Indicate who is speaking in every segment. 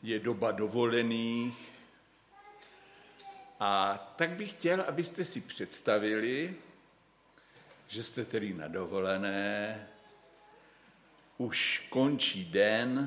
Speaker 1: je doba dovolených a tak bych chtěl, abyste si představili, že jste tedy na dovolené, už končí den,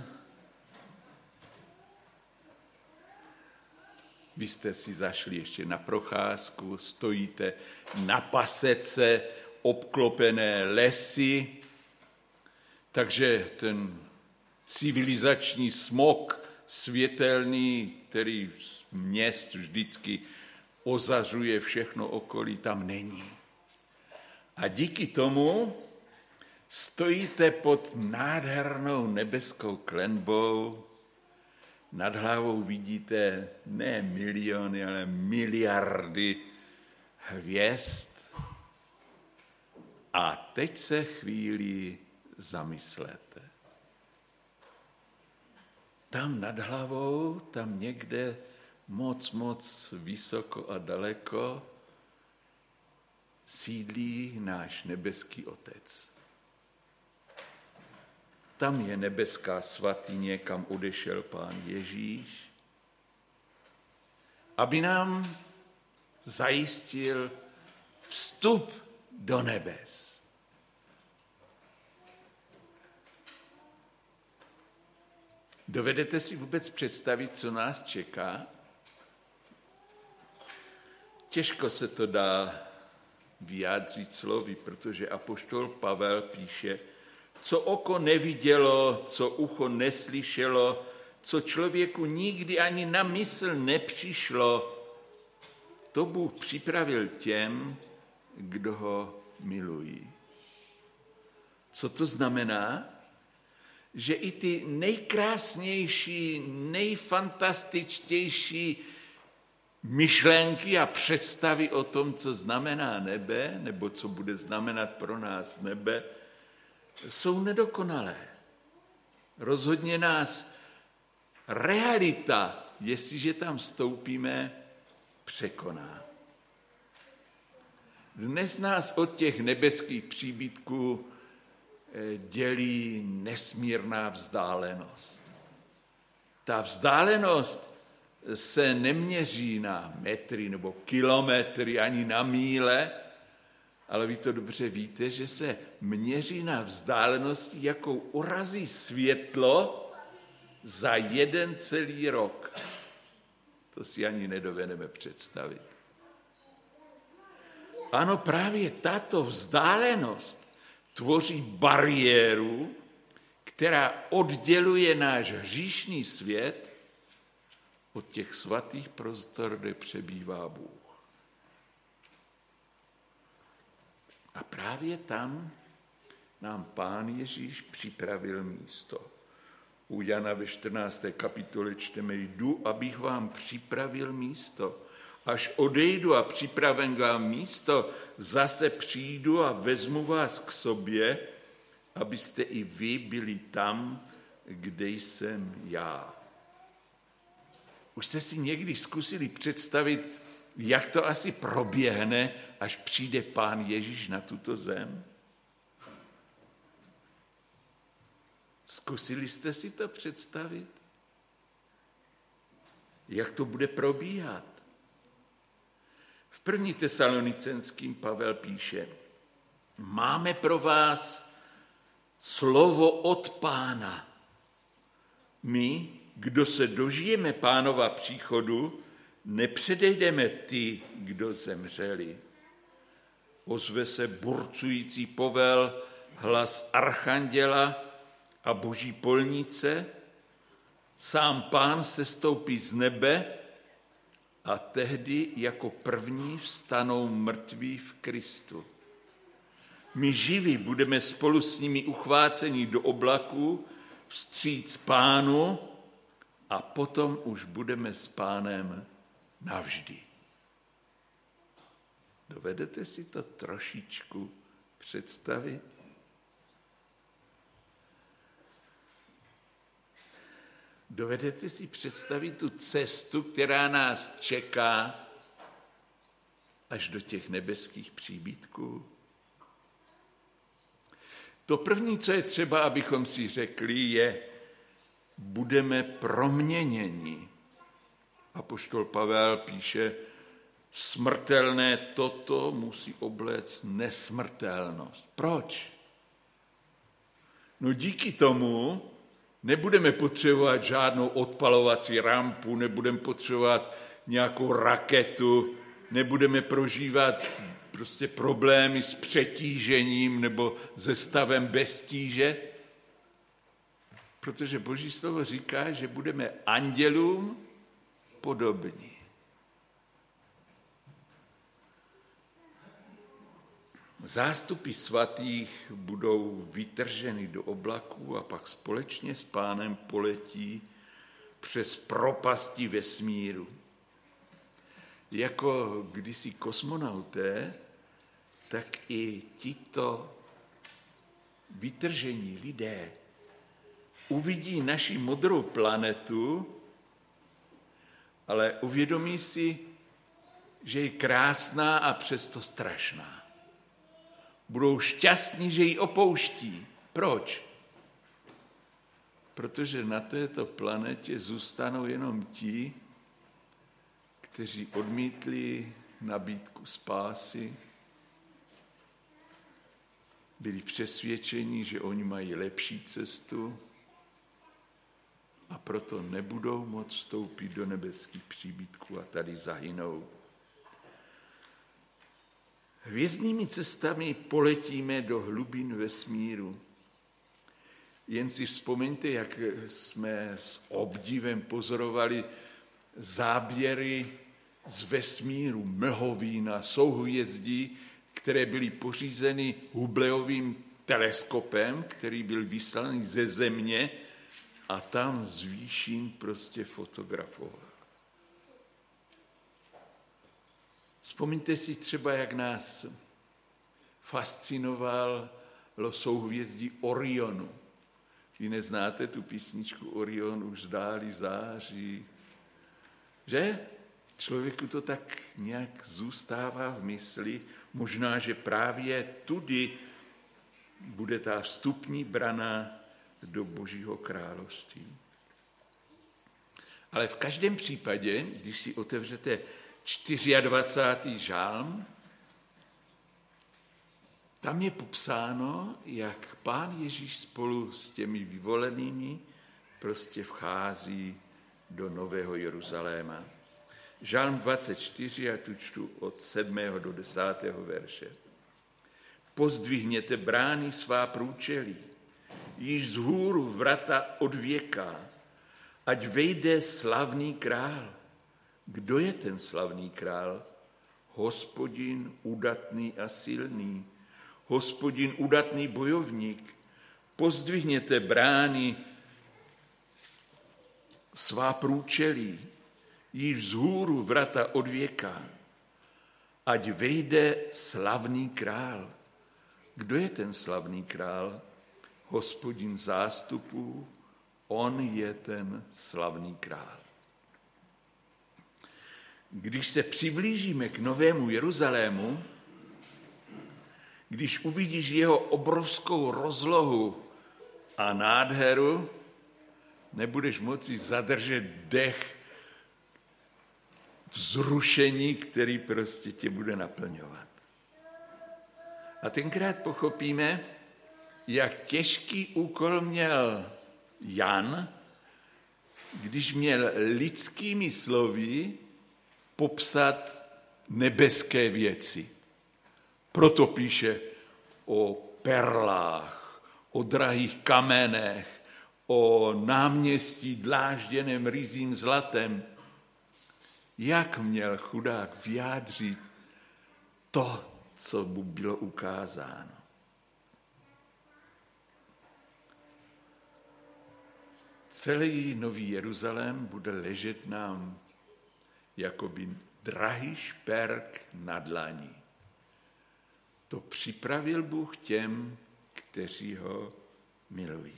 Speaker 1: vy jste si zašli ještě na procházku, stojíte na pasece obklopené lesy, takže ten civilizační smog světelný, který z měst vždycky ozařuje všechno okolí, tam není. A díky tomu stojíte pod nádhernou nebeskou klenbou, nad hlavou vidíte ne miliony, ale miliardy hvězd. A teď se chvíli zamyslete. Tam nad hlavou, tam někde moc vysoko a daleko sídlí náš nebeský Otec. Tam je nebeská svatyně, kam odešel Pán Ježíš, aby nám zajistil vstup do nebes. Dovedete si vůbec představit, co nás čeká? Těžko se to dá vyjádřit slovy, protože apoštol Pavel píše, co oko nevidělo, co ucho neslyšelo, co člověku nikdy ani na mysl nepřišlo, to Bůh připravil těm, kdo ho milují. Co to znamená? Že i ty nejkrásnější, nejfantastičtější myšlenky a představy o tom, co znamená nebe, nebo co bude znamenat pro nás nebe, jsou nedokonalé. Rozhodně nás realita, jestliže tam vstoupíme, překoná. Dnes nás od těch nebeských příbytků dělí nesmírná vzdálenost. Ta vzdálenost se neměří na metry nebo kilometry, ani na míle, ale vy to dobře víte, že se měří na vzdálenosti, jakou urazí světlo za jeden celý rok. To si ani nedovedeme představit. Ano, právě tato vzdálenost tvoří bariéru, která odděluje náš hříšný svět od těch svatých prostor, kde přebývá Bůh. A právě tam nám Pán Ježíš připravil místo. U Jana ve 14. kapitole čteme, jdu, abych vám připravil místo. Až odejdu a připravím vám místo, zase přijdu a vezmu vás k sobě, abyste i vy byli tam, kde jsem já. Už jste si někdy zkusili představit, jak to asi proběhne, až přijde Pán Ježíš na tuto zem? Zkusili jste si to představit? Jak to bude probíhat? V 1. Tesalonicenským Pavel píše, máme pro vás slovo od Pána. My, kdo se dožijeme Pánova příchodu, nepředejdeme ty, kdo zemřeli. Ozve se burcující povel, hlas archanděla a boží polnice, sám Pán sestoupí z nebe a tehdy jako první vstanou mrtví v Kristu. My živí budeme spolu s nimi uchváceni do oblaků, vstříc Pánu a potom už budeme s Pánem navždy. Dovedete si to trošičku představit? Dovedete si představit tu cestu, která nás čeká až do těch nebeských příbytků? To první, co je třeba, abychom si řekli, je, budeme proměněni. Apoštol Pavel píše, smrtelné toto musí obléct nesmrtelnost. Proč? No díky tomu nebudeme potřebovat žádnou odpalovací rampu, nebudeme potřebovat nějakou raketu, nebudeme prožívat prostě problémy s přetížením nebo se stavem bez tíže, protože Boží slovo říká, že budeme andělům podobní. Zástupy svatých budou vytrženy do oblaků a pak společně s Pánem poletí přes propasti vesmíru. Jako kdysi kosmonauté, tak i tito vytržení lidé uvidí naši modrou planetu, ale uvědomí si, že je krásná a přesto strašná. Budou šťastní, že ji opouští. Proč? Protože na této planetě zůstanou jenom ti, kteří odmítli nabídku spásy, byli přesvědčeni, že oni mají lepší cestu a proto nebudou moct vstoupit do nebeských příbytků a tady zahynou. Hvězdnými cestami poletíme do hlubin vesmíru. Jen si vzpomeňte, jak jsme s obdivem pozorovali záběry z vesmíru mlhoví na souhvězdí, které byly pořízeny Hubbleovým teleskopem, který byl vyslaný ze Země a tam z výšin prostě fotografoval. Vzpomeňte si třeba, jak nás fascinovalo souhvězdí Orionu. Vy neznáte tu písničku Orion už zdáli září, že? Člověku to tak nějak zůstává v mysli, možná, že právě tudy bude ta vstupní brana do Božího království. Ale v každém případě, když si otevřete 24. žálm, tam je popsáno, jak Pán Ježíš spolu s těmi vyvolenými prostě vchází do Nového Jeruzaléma. Žálm 24, a tu čtu od 7. do 10. verše. Pozdvihněte brány svá průčelí, již vzhůru vrata odvěká, ať vejde slavný král. Kdo je ten slavný král? Hospodin udatný a silný, Hospodin udatný bojovník. Pozdvihněte brány svá průčelí, již vzhůru vrata odvěká, ať vejde slavný král. Kdo je ten slavný král? Hospodin zástupů, on je ten slavný král. Když se přiblížíme k Novému Jeruzalému, když uvidíš jeho obrovskou rozlohu a nádheru, nebudeš moci zadržet dech vzrušení, který prostě tě bude naplňovat. A tenkrát pochopíme, jak těžký úkol měl Jan, když měl lidskými slovy popsat nebeské věci. Proto píše o perlách, o drahých kamenech, o náměstí dlážděném ryzím zlatem. Jak měl chudák vyjádřit to, co mu bylo ukázáno? Celý Nový Jeruzalém bude ležet nám jakoby drahý šperk na dlani. To připravil Bůh těm, kteří ho milují.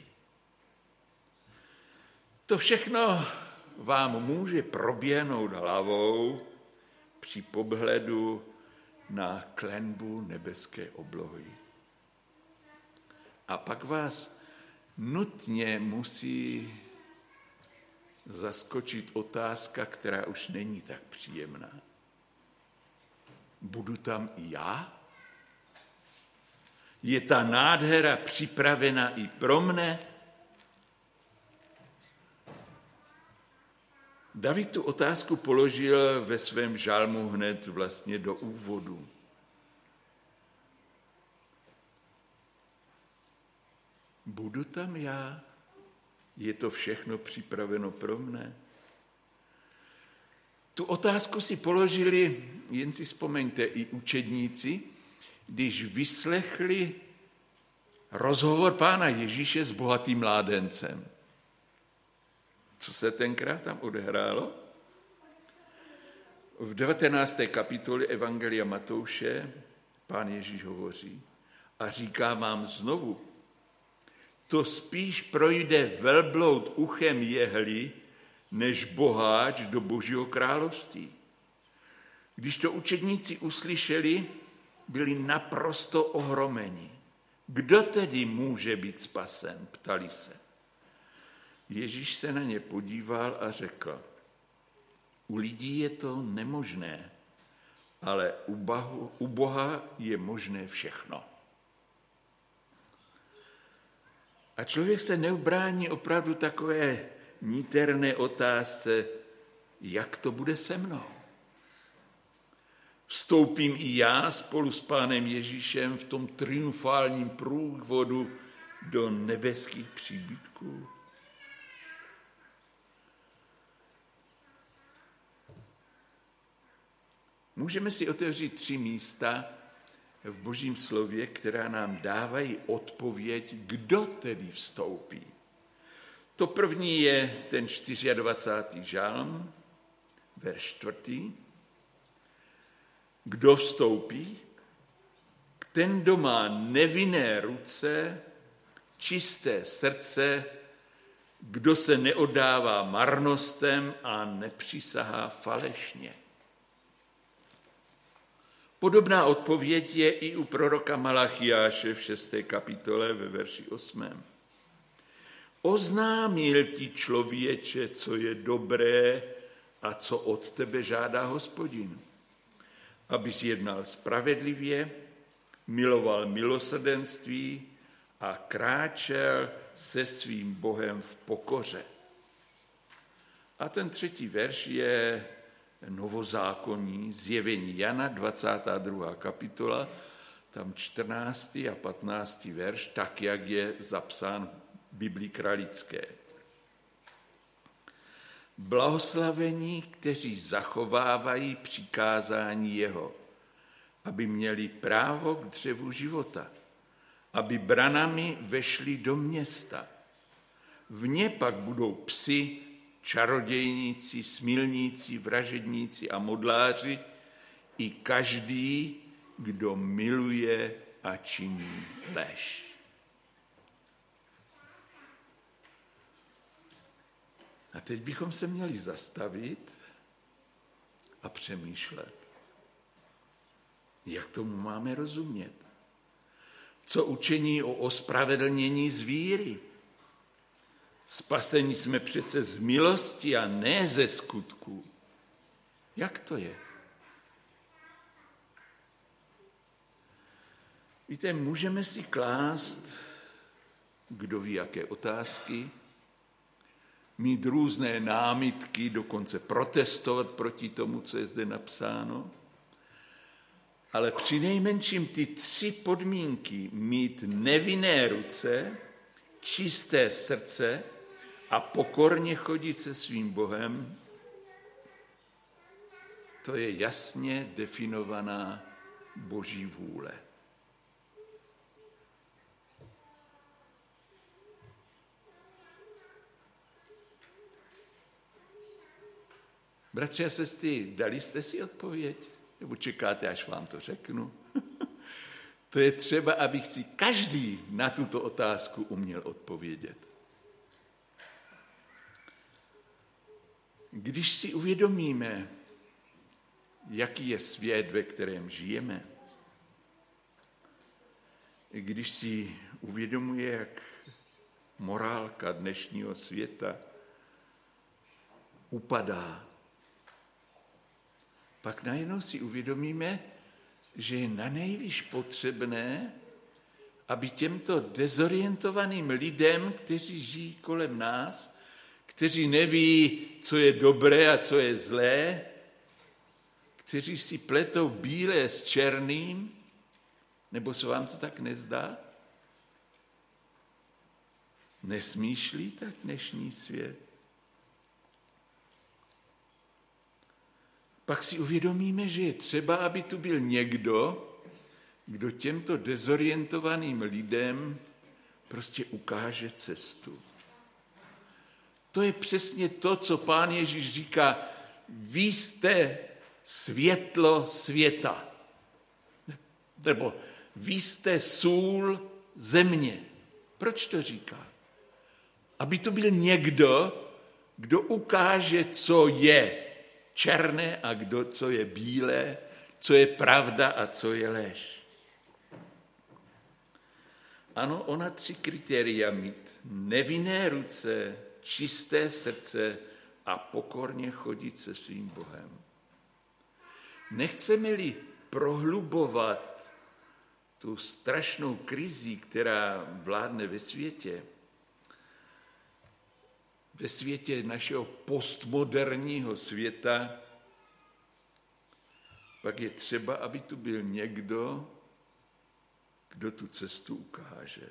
Speaker 1: To všechno vám může proběhnout hlavou při pohledu na klenbu nebeské oblohy. A pak vás nutně musí zaskočit otázka, která už není tak příjemná. Budu tam i já? Je ta nádhera připravena i pro mne? David tu otázku položil ve svém žalmu hned vlastně do úvodu. Budu tam já? Je to všechno připraveno pro mne? Tu otázku si položili, jen si vzpomeňte, i učedníci, když vyslechli rozhovor Pána Ježíše s bohatým mládencem. Co se tenkrát tam odehrálo? V 19. kapitole Evangelia Matouše Pán Ježíš hovoří a říká vám znovu, to spíš projde velbloud uchem jehly, než boháč do Božího království. Když to učedníci uslyšeli, byli naprosto ohromeni. Kdo tedy může být spasen? Ptali se. Ježíš se na ně podíval a řekl, u lidí je to nemožné, ale u Boha je možné všechno. A člověk se neubrání opravdu takové niterné otázce, jak to bude se mnou. Vstoupím i já spolu s Pánem Ježíšem v tom triumfálním průvodu do nebeských příbytků. Můžeme si otevřít 3 místa v Božím slově, která nám dávají odpověď, kdo tedy vstoupí. To první je ten 24. žalm, verš 4. Kdo vstoupí? Ten, kdo má nevinné ruce, čisté srdce, kdo se neoddává marnostem a nepřisahá falešně. Podobná odpověď je i u proroka Malachiáše v 6. kapitole ve verši 8. Oznámil ti člověče, co je dobré a co od tebe žádá Hospodin. Abys jednal spravedlivě, miloval milosrdenství a kráčel se svým Bohem v pokoře. A ten 3. verš je novozákonní, zjevení Jana, 22. kapitola, tam 14. a 15. verš, tak, jak je zapsán v Biblii kralické. Blahoslavení, kteří zachovávají přikázání jeho, aby měli právo k dřevu života, aby branami vešli do města. V ně pak budou psi, čarodějníci, smilníci, vražedníci a modláři i každý, kdo miluje a činí lež. A teď bychom se měli zastavit a přemýšlet, jak tomu máme rozumět. Co učení o ospravedlnění z víry? Spasení jsme přece z milosti a ne ze skutků. Jak to je? Víte, můžeme si klást, kdo ví, jaké otázky, mít různé námitky, dokonce protestovat proti tomu, co je zde napsáno, ale přinejmenším ty 3 podmínky, mít nevinné ruce, čisté srdce a pokorně chodit se svým Bohem, to je jasně definovaná Boží vůle. Bratři a sestry, dali jste si odpověď? Nebo čekáte, až vám to řeknu? To je třeba, aby si každý na tuto otázku uměl odpovědět. Když si uvědomíme, jaký je svět, ve kterém žijeme, když si uvědomuje, jak morálka dnešního světa upadá. Pak najednou si uvědomíme, že je nanejvýš potřebné, aby těmto dezorientovaným lidem, kteří žijí kolem nás, kteří neví, co je dobré a co je zlé, kteří si pletou bílé s černým, nebo se vám to tak nezdá? Nesmýšlí tak dnešní svět? Pak si uvědomíme, že je třeba, aby tu byl někdo, kdo těmto dezorientovaným lidem prostě ukáže cestu. To je přesně to, co Pán Ježíš říká, vy jste světlo světa. Nebo vy jste sůl země. Proč to říká? Aby to byl někdo, kdo ukáže, co je černé a co je bílé, co je pravda a co je lež. Ano, ona 3 kritéria mít. Nevinné ruce, čisté srdce a pokorně chodit se svým Bohem. Nechceme-li prohlubovat tu strašnou krizi, která vládne ve světě našeho postmoderního světa, pak je třeba, aby tu byl někdo, kdo tu cestu ukáže.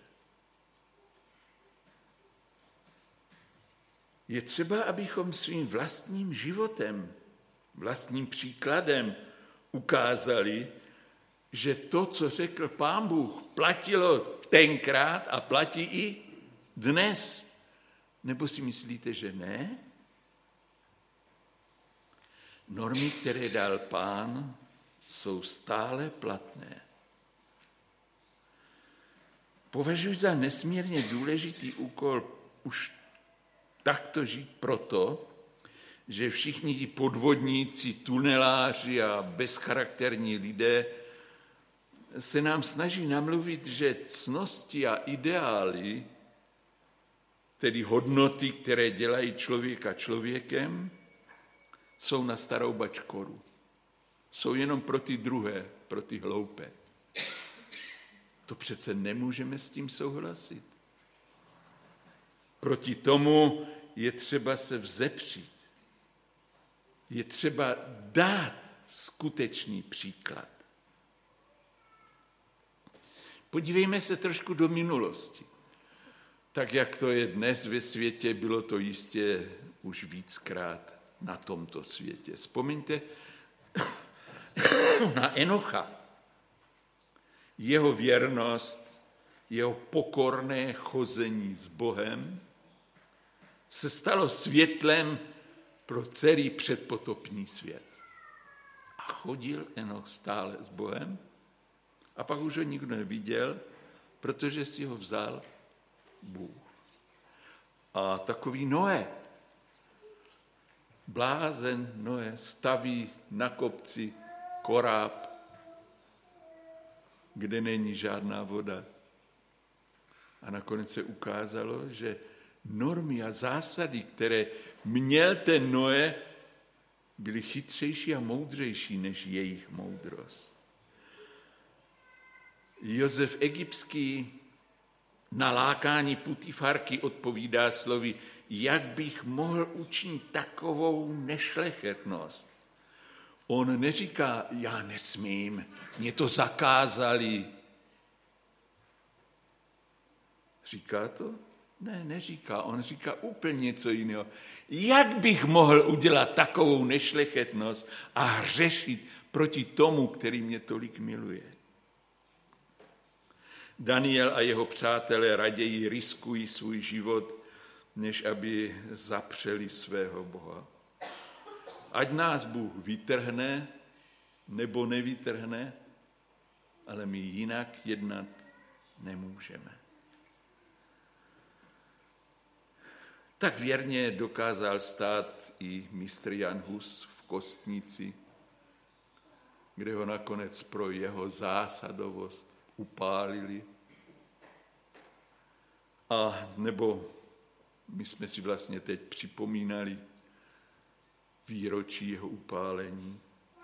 Speaker 1: Je třeba, abychom svým vlastním životem, vlastním příkladem ukázali, že to, co řekl Pán Bůh, platilo tenkrát a platí i dnes. Nebo si myslíte, že ne? Normy, které dal Pán, jsou stále platné. Považuji za nesmírně důležitý úkol už takto žít proto, že všichni ti podvodníci, tuneláři a bezcharakterní lidé se nám snaží namluvit, že ctnosti a ideály, tedy hodnoty, které dělají člověka člověkem, jsou na starou bačkoru. Jsou jenom pro ty druhé, pro ty hloupé. To přece nemůžeme s tím souhlasit. Proti tomu je třeba se vzepřít. Je třeba dát skutečný příklad. Podívejme se trošku do minulosti. Tak, jak to je dnes ve světě, bylo to jistě už víckrát na tomto světě. Vzpomeňte na Enocha. Jeho věrnost, jeho pokorné chození s Bohem se stalo světlem pro celý předpotopní svět. A chodil Enoch stále s Bohem a pak už ho nikdo neviděl, protože si ho vzal Bůh. A takový Noé, blázen Noé, staví na kopci koráb, kde není žádná voda. A nakonec se ukázalo, že normy a zásady, které měl ten Noé, byly chytřejší a moudřejší než jejich moudrost. Josef Egyptský na lákání Putifarky odpovídá slovy, jak bych mohl učinit takovou nešlechetnost. On neříká, já nesmím, mě to zakázali. Říká to? Ne, neříká. On říká úplně něco jiného. Jak bych mohl udělat takovou nešlechetnost a hřešit proti tomu, který mě tolik miluje? Daniel a jeho přátelé raději riskují svůj život, než aby zapřeli svého Boha. Ať nás Bůh vytrhne nebo nevytrhne, ale my jinak jednat nemůžeme. Tak věrně dokázal stát i mistr Jan Hus v Kostnici, kde ho nakonec pro jeho zásadovost upálili. A nebo my jsme si vlastně teď připomínali výročí jeho upálení.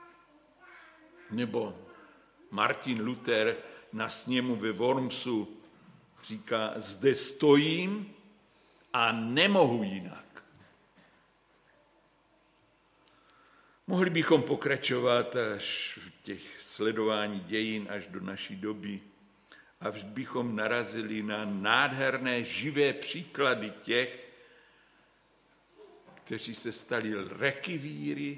Speaker 1: Nebo Martin Luther na sněmu ve Wormsu říká, zde stojím a nemohu jinak. Mohli bychom pokračovat až v těch sledování dějin až do naší doby a vždy bychom narazili na nádherné živé příklady těch, kteří se stali reky víry,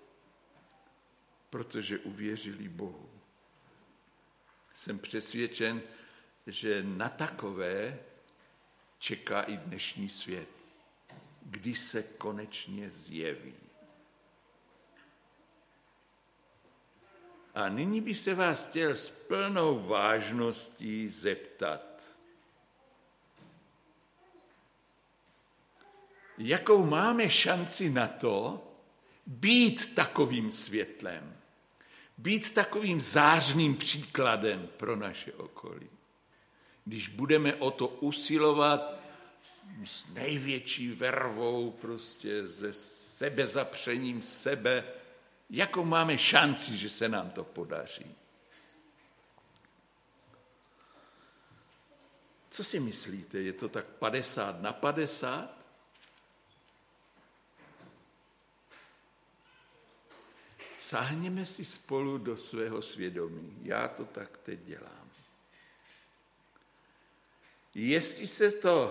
Speaker 1: protože uvěřili Bohu. Jsem přesvědčen, že na takové čeká i dnešní svět, kdy se konečně zjeví. A nyní by se vás chtěl s plnou vážností zeptat, jakou máme šanci na to být takovým světlem, být takovým zářným příkladem pro naše okolí. Když budeme o to usilovat s největší vervou, prostě se sebezapřením sebe, jakou máme šanci, že se nám to podaří. Co si myslíte, je to tak 50/50? Sáhněme si spolu do svého svědomí. Já to tak teď dělám. Jestli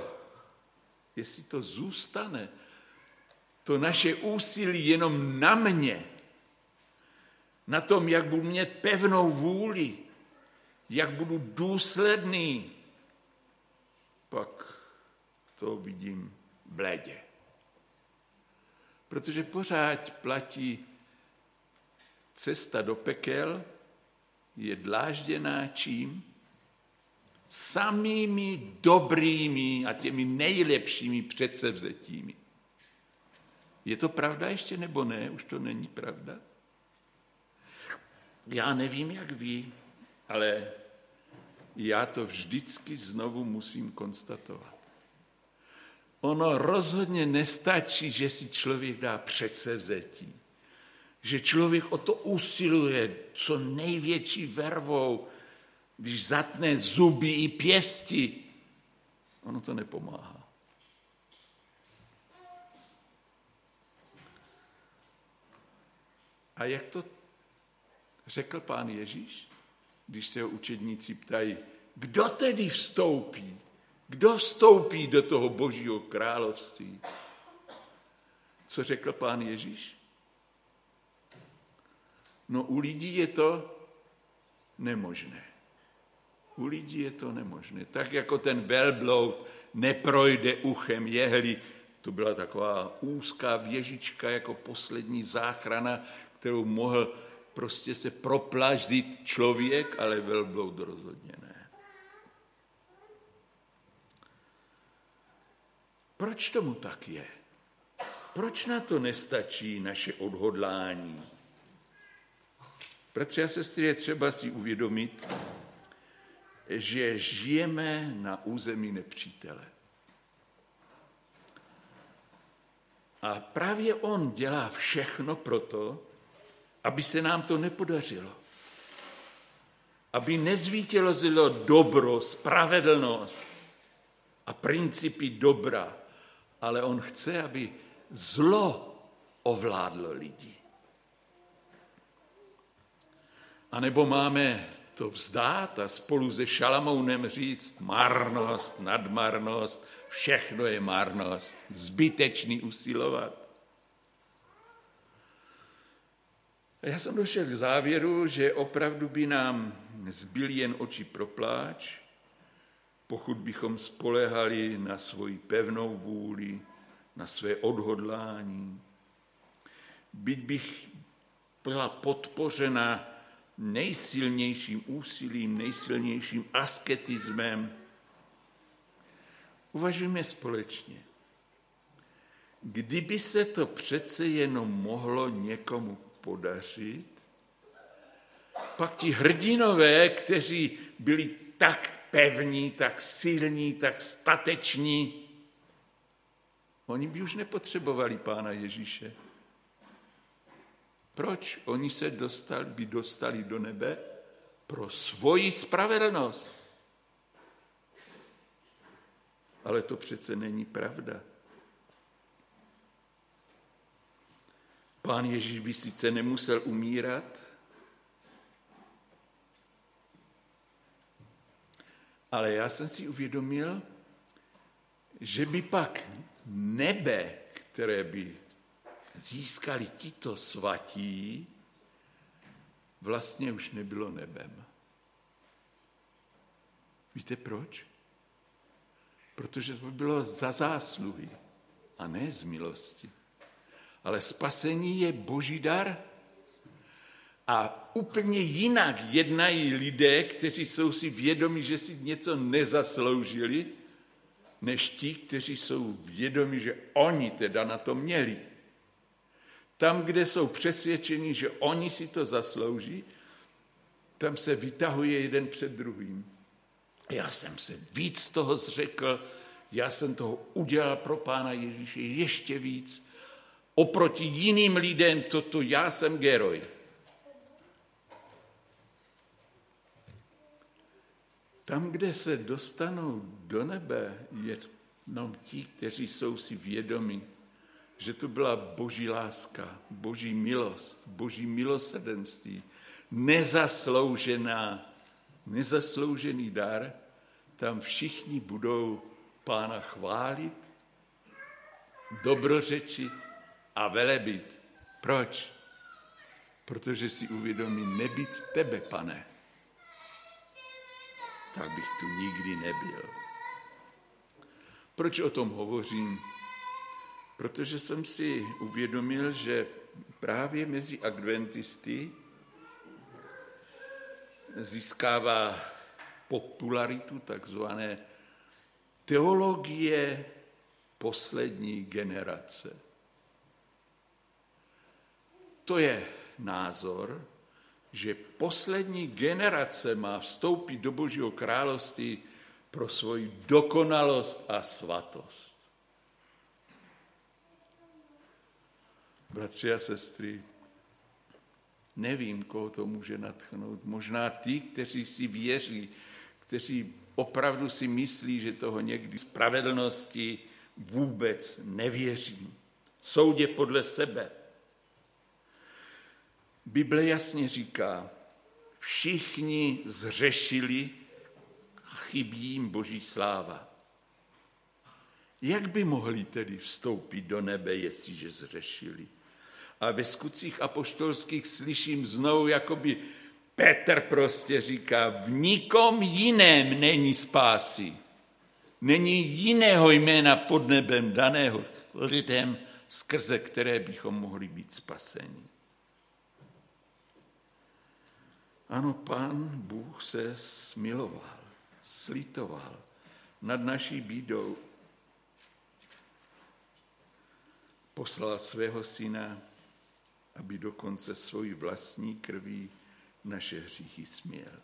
Speaker 1: to zůstane, to naše úsilí jenom na mě, na tom, jak budu mít pevnou vůli, jak budu důsledný, pak to vidím bledě. Protože pořád platí, cesta do pekel je dlážděná čím? Samými dobrými a těmi nejlepšími předsevzetími. Je to pravda ještě nebo ne? Už to není pravda? Já nevím, jak vy, ale já to vždycky znovu musím konstatovat. Ono rozhodně nestačí, že si člověk dá předsevzetí. Že člověk o to usiluje co největší vervou, když zatne zuby i pěsti. Ono to nepomáhá. A jak to řekl Pán Ježíš, když se ho učedníci ptají, kdo tedy vstoupí? Kdo vstoupí do toho Božího království? Co řekl Pán Ježíš? No u lidí je to nemožné. U lidí je to nemožné. Tak jako ten velbloud neprojde uchem jehly, to byla taková úzká věžička jako poslední záchrana, kterou mohl prostě se proplaždit člověk, ale velbloud rozhodně ne. Proč tomu tak je? Proč na to nestačí naše odhodlání? Bratři a sestry, je třeba si uvědomit, že žijeme na území nepřítele. A právě on dělá všechno proto, aby se nám to nepodařilo. Aby nezvítězilo dobro, spravedlnost a principy dobra, ale on chce, aby zlo ovládlo lidi. A nebo máme to vzdát a spolu se Šalamounem říct marnost, nadmarnost, všechno je marnost, zbytečný usilovat. A já jsem došel k závěru, že opravdu by nám zbyly jen oči pro pláč, pokud bychom spoléhali na svoji pevnou vůli, na své odhodlání. Byť bych byla podpořena nejsilnějším úsilím, nejsilnějším asketismem. Uvažujme společně. Kdyby se to přece jenom mohlo někomu podařit, pak ti hrdinové, kteří byli tak pevní, tak silní, tak stateční, oni by už nepotřebovali Pána Ježíše. Proč? Oni se dostali do nebe pro svoji spravedlnost. Ale to přece není pravda. Pán Ježíš by sice nemusel umírat, ale já jsem si uvědomil, že by pak nebe, které by získali tito svatí, vlastně už nebylo nebem. Víte proč? Protože to bylo za zásluhy a ne z milosti. Ale spasení je boží dar a úplně jinak jednají lidé, kteří jsou si vědomi, že si něco nezasloužili, než ti, kteří jsou vědomi, že oni teda na to měli. Tam, kde jsou přesvědčeni, že oni si to zaslouží, tam se vytahuje jeden před druhým. Já jsem se víc toho zřekl, já jsem toho udělal pro Pána Ježíše ještě víc. Oproti jiným lidem toto já jsem geroj. Tam, kde se dostanou do nebe, je jenom ti, kteří jsou si vědomi, že to byla boží láska, boží milost, boží milosrdenství, nezasloužený dar, tam všichni budou Pána chválit, dobrořečit a velebit. Proč? Protože si uvědomí nebýt tebe, Pane. Tak bych tu nikdy nebyl. Proč o tom hovořím? Protože jsem si uvědomil, že právě mezi adventisty získává popularitu takzvané teologie poslední generace. To je názor, že poslední generace má vstoupit do Božího království pro svoji dokonalost a svatost. Bratři a sestry, nevím, koho to může nadchnout. Možná ty, kteří si věří, kteří opravdu si myslí, že toho někdy spravedlnosti vůbec nevěří. Soudě podle sebe. Bible jasně říká, všichni zřešili a chybí jim boží sláva. Jak by mohli tedy vstoupit do nebe, jestliže zřešili? A ve Skutcích apoštolských slyším znovu, jakoby Petr prostě říká, v nikom jiném není spásy. Není jiného jména pod nebem daného lidem, skrze které bychom mohli být spaseni. Ano, Pán Bůh se smiloval, slitoval nad naší bídou. Poslal svého syna, aby dokonce svojí vlastní krví naše hříchy směl.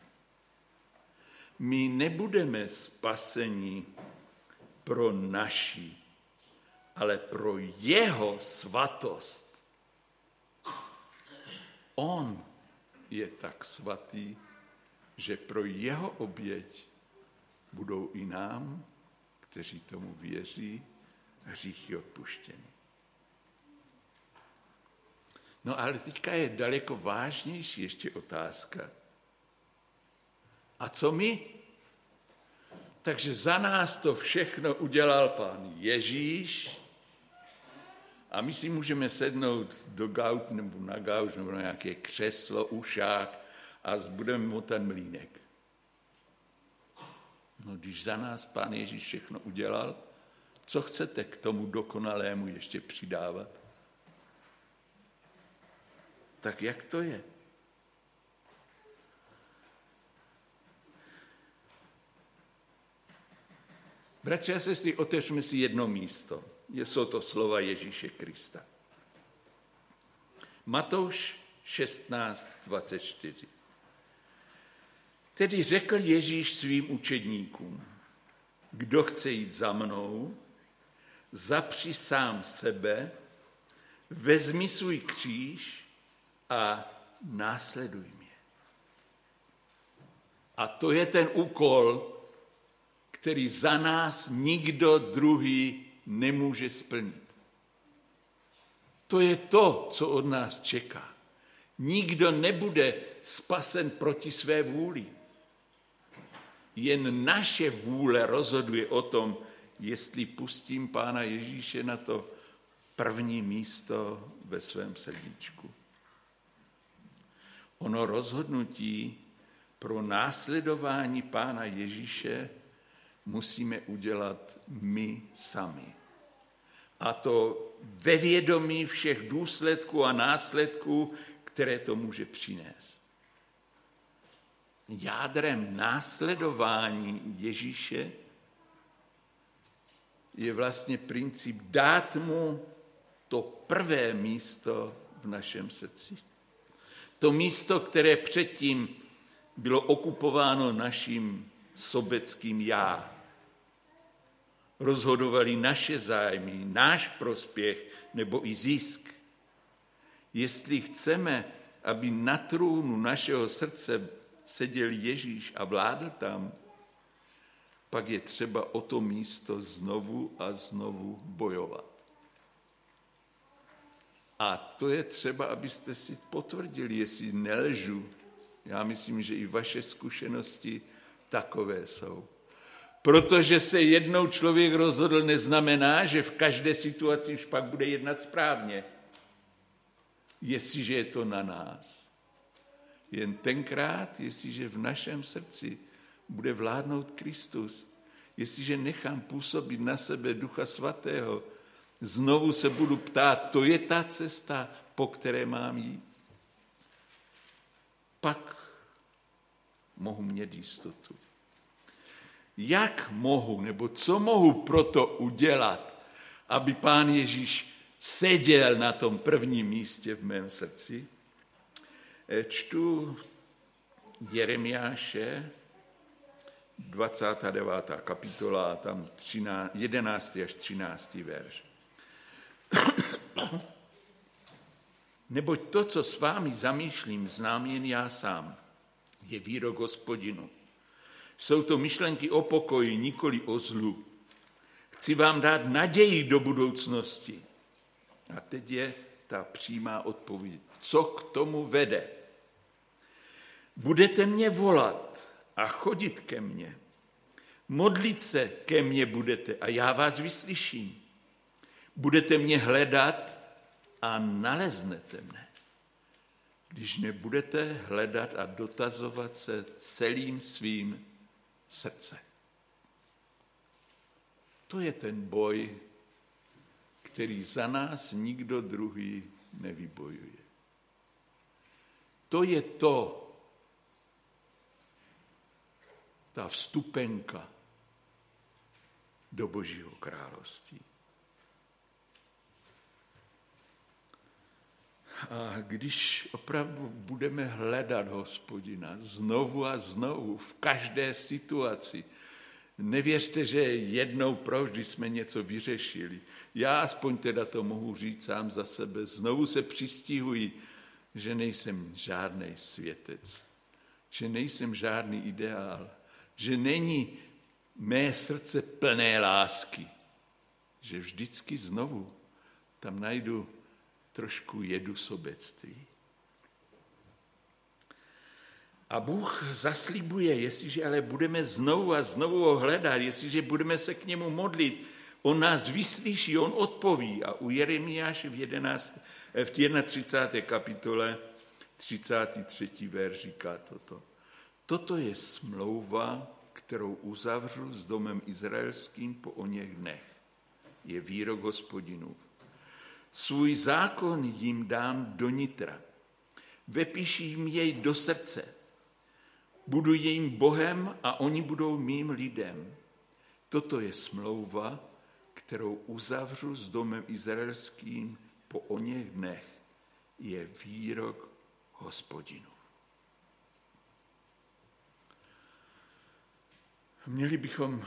Speaker 1: My nebudeme spaseni pro naši, ale pro jeho svatost. On je tak svatý, že pro jeho oběť budou i nám, kteří tomu věří, hříchy odpuštěny. No ale teďka je daleko vážnější ještě otázka. A co my? Takže za nás to všechno udělal Pán Ježíš a my si můžeme sednout do gauč nebo na gauč nebo na nějaké křeslo, ušák a budeme motat mlýnek. No když za nás Pán Ježíš všechno udělal, co chcete k tomu dokonalému ještě přidávat? Tak jak to je? Bratři a sestry, otevřme si jedno místo. Jsou to slova Ježíše Krista. Matouš 16:24. Tedy řekl Ježíš svým učedníkům, kdo chce jít za mnou, zapři sám sebe, vezmi svůj kříž a následuj mě. A to je ten úkol, který za nás nikdo druhý nemůže splnit. To je to, co od nás čeká. Nikdo nebude spasen proti své vůli. Jen naše vůle rozhoduje o tom, jestli pustím Pána Ježíše na to první místo ve svém srdíčku. Ono rozhodnutí pro následování Pána Ježíše musíme udělat my sami. A to ve vědomí všech důsledků a následků, které to může přinést. Jádrem následování Ježíše je vlastně princip dát mu to prvé místo v našem srdci. To místo, které předtím bylo okupováno naším sobeckým já. Rozhodovali naše zájmy, náš prospěch nebo i zisk. Jestli chceme, aby na trůnu našeho srdce seděl Ježíš a vládl tam, pak je třeba o to místo znovu a znovu bojovat. A to je třeba, abyste si potvrdili, jestli nelžu. Já myslím, že i vaše zkušenosti takové jsou. Protože se jednou člověk rozhodl, neznamená, že v každé situaci už pak bude jednat správně. Jestliže je to na nás. Jen tenkrát, jestliže v našem srdci bude vládnout Kristus, jestliže nechám působit na sebe Ducha Svatého, znovu se budu ptát, to je ta cesta, po které mám jít. Pak mohu mít jistotu. Jak mohu, nebo co mohu proto udělat, aby Pán Ježíš seděl na tom prvním místě v mém srdci? Čtu Jeremiáše, 29. kapitola, tam 11. až 13. verš. Neboť to, co s vámi zamýšlím, znám jen já sám, je výrok Hospodinu. Jsou to myšlenky o pokoji, nikoli o zlu. Chci vám dát naději do budoucnosti. A teď je ta přímá odpověď. Co k tomu vede? Budete mě volat a chodit ke mně. Modlit se ke mně budete a já vás vyslyším. Budete mě hledat a naleznete mne. Když mě budete hledat a dotazovat se celým svým srdcem. To je ten boj, který za nás nikdo druhý nevybojuje. To je ta vstupenka do Božího království. A když opravdu budeme hledat Hospodina znovu a znovu v každé situaci, nevěřte, že jednou provždy jsme něco vyřešili. Já aspoň teda to mohu říct sám za sebe. Znovu se přistihuji, že nejsem žádnej světec, že nejsem žádný ideál, že není mé srdce plné lásky, že vždycky znovu tam najdu trošku jedu sobectví. A Bůh zaslibuje, jestliže ale budeme znovu a znovu ho hledat, jestliže budeme se k němu modlit, on nás vyslyší, on odpoví. A u Jeremiáše v 31. kapitole 33. verš říká toto. Toto je smlouva, kterou uzavřu s domem izraelským po oněch dnech. Je výrok Hospodinův. Svůj zákon jim dám do nitra. Vepíším jej do srdce. Budu jejím Bohem a oni budou mým lidem. Toto je smlouva, kterou uzavřu s domem izraelským po oněch dnech. Je výrok Hospodinův. Měli bychom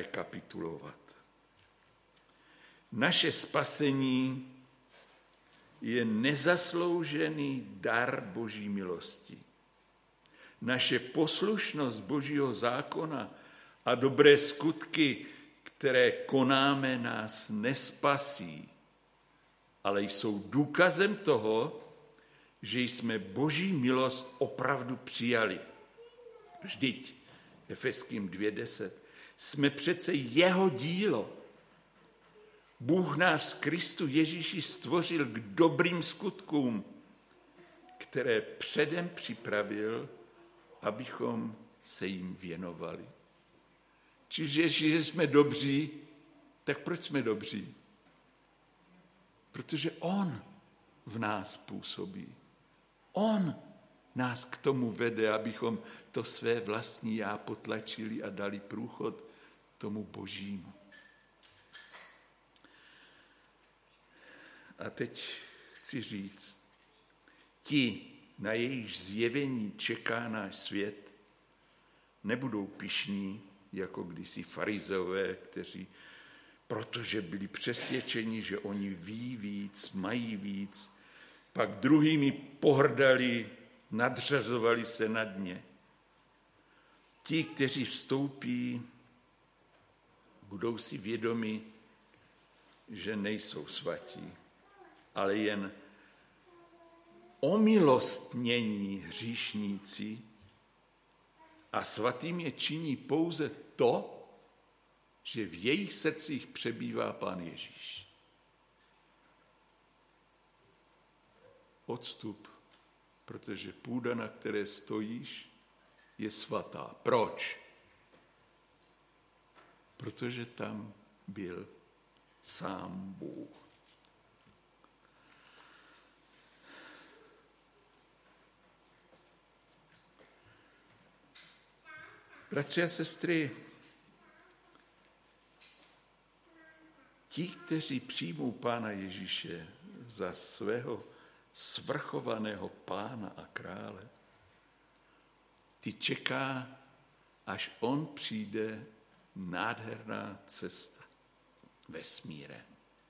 Speaker 1: rekapitulovat. Naše spasení je nezasloužený dar Boží milosti. Naše poslušnost Božího zákona a dobré skutky, které konáme, nás nespasí, ale jsou důkazem toho, že jsme Boží milost opravdu přijali. Vždyť, Efeským 2:10, jsme přece jeho dílo. Bůh nás v Kristu Ježíši stvořil k dobrým skutkům, které předem připravil, abychom se jim věnovali. Čiže jestliže jsme dobří, tak proč jsme dobří? Protože on v nás působí. On nás k tomu vede, abychom to své vlastní já potlačili a dali průchod tomu Božímu. A teď chci říct, ti, na jejich zjevení čeká náš svět, nebudou pyšní, jako kdysi farizeové, kteří, protože byli přesvědčeni, že oni ví víc, mají víc, pak druhými pohrdali, nadřazovali se nad ně. Ti, kteří vstoupí, budou si vědomi, že nejsou svatí, ale jen omilostnění hříšníci a svatým je činí pouze to, že v jejich srdcích přebývá Pán Ježíš. Odstup, protože půda, na které stojíš, je svatá. Proč? Protože tam byl sám Bůh. Bratři a sestry, ti, kteří přijmou Pána Ježíše za svého svrchovaného Pána a krále, ty čeká, až on přijde, nádherná cesta vesmírem.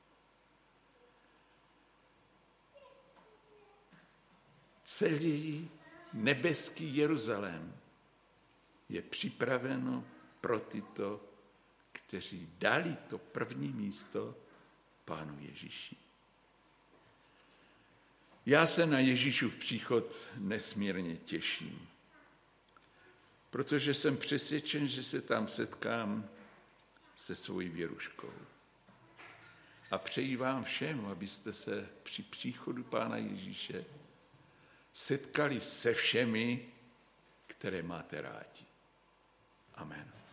Speaker 1: Celý nebeský Jeruzalém je připraveno pro tyto, kteří dali to první místo Pánu Ježíši. Já se na Ježíšův příchod nesmírně těším, protože jsem přesvědčen, že se tam setkám se svojí Věruškou. A přeji vám všem, abyste se při příchodu Pána Ježíše setkali se všemi, které máte rádi. Amen.